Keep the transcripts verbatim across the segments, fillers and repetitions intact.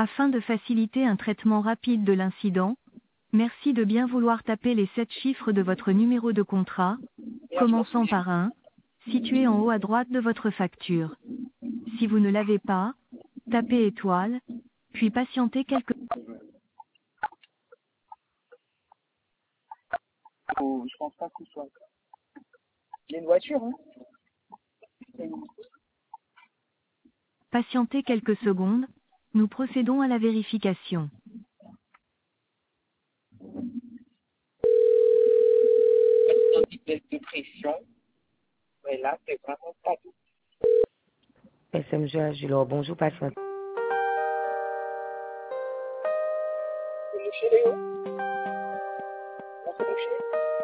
Afin de faciliter un traitement rapide de l'incident, merci de bien vouloir taper les sept chiffres de votre numéro de contrat, commençant par un, situé en haut à droite de votre facture. Si vous ne l'avez pas, tapez étoile, puis patientez quelques... Oh, je pense pas que ce soit. Il y a une voiture, hein. Patientez quelques secondes, nous procédons à la vérification. Un petit test de pression. Mais là, c'est vraiment pas tout. S M G Agilor, bonjour patient. C'est le chez Léo. On se coucher.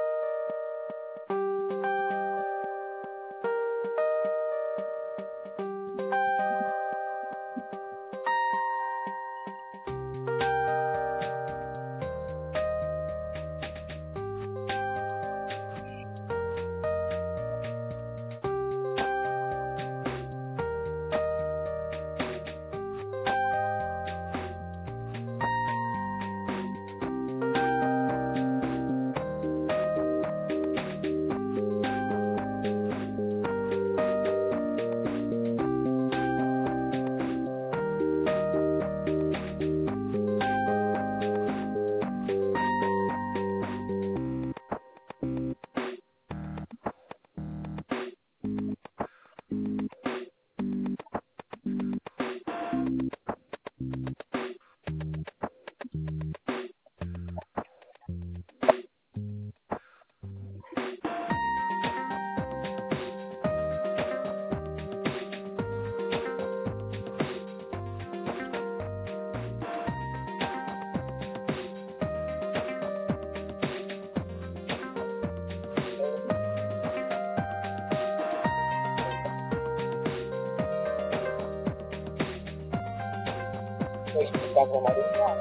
Oui, c'est pas vraiment le soir.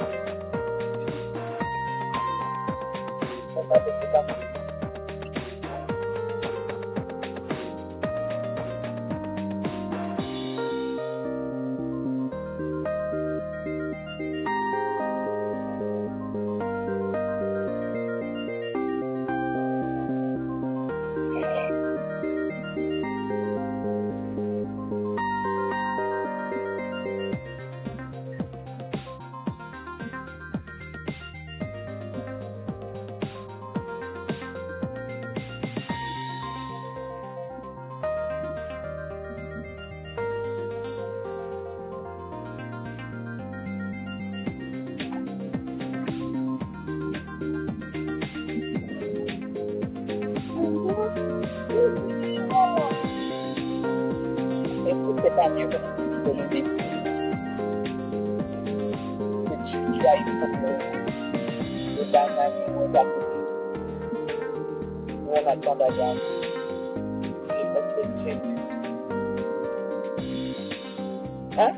On va peut-être pas. Est-ce que c'est pas mieux que de le début? Que tu, tu ailles pour le, le banane ou d'à côté. Nous, on attend d'aller. Je pense que c'est mieux. Hein?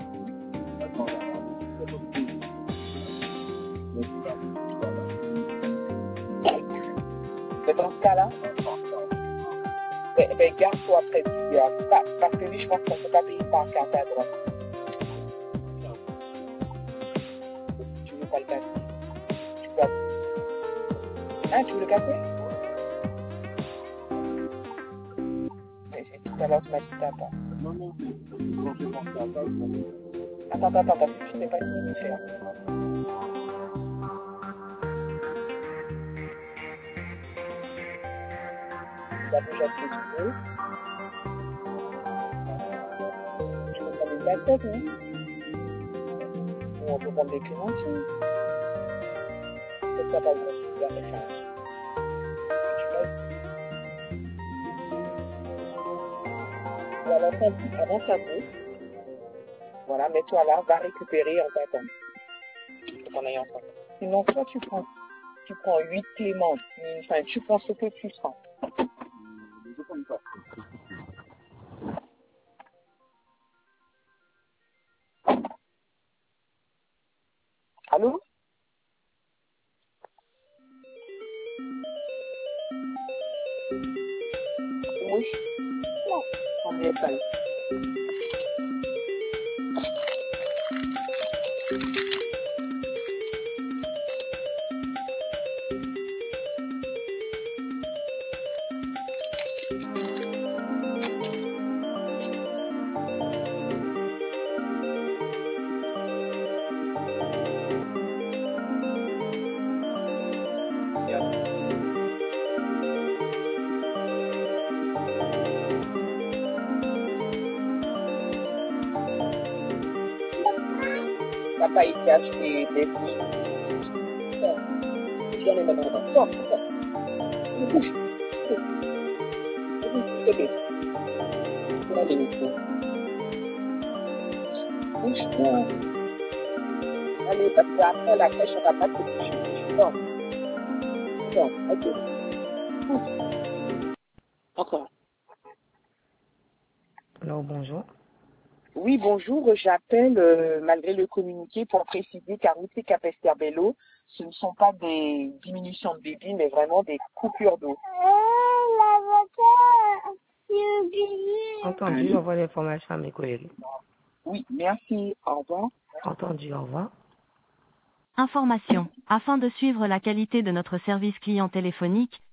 Mais dans ce cas-là, ben, ben, garde-toi près du gars. Parce que lui, je pense qu'on ne peut pas payer par carte à droite. Tu veux pas le casser? Tu peux. Hein, tu veux le casser? Mais c'est tout à l'heure, tu m'as dit que t'as pas. Non, non, quand je pense à ça, je... Attends, attends, attends, parce que je n'ai pas fini de faire. La bouche à ce que tu veux. Tu peux prendre une baguette, non? Ou on peut prendre des clémentines. Peut-être ça va vous faire ça. Voilà, avance à vous. Voilà, mets-toi là, va récupérer, on t'attend. Faut qu'on aille ensemble. Sinon, toi, tu prends, tu prends huit clémentines, enfin, tu prends ce que tu sens. Allô? Oui. Non, on est pas. Papa, il t'a acheté des filles. J'en ai maintenant dans sors, sors. Bouge. Bouge, bébé. Allez, Nico. Bouge bien. Allez, parce qu'après la crèche, on va pas te bouger. Non. Non, ok. Bouge. Encore. Alors, bonjour. Oui, bonjour. J'appelle, euh, malgré le communiqué, pour préciser qu'à Route Capesterre-Bello, ce ne sont pas des diminutions de débit, mais vraiment des coupures d'eau. Entendu, j'envoie l'information à mes collègues. Oui, merci. Au revoir. Entendu, au revoir. Information. Afin de suivre la qualité de notre service client téléphonique,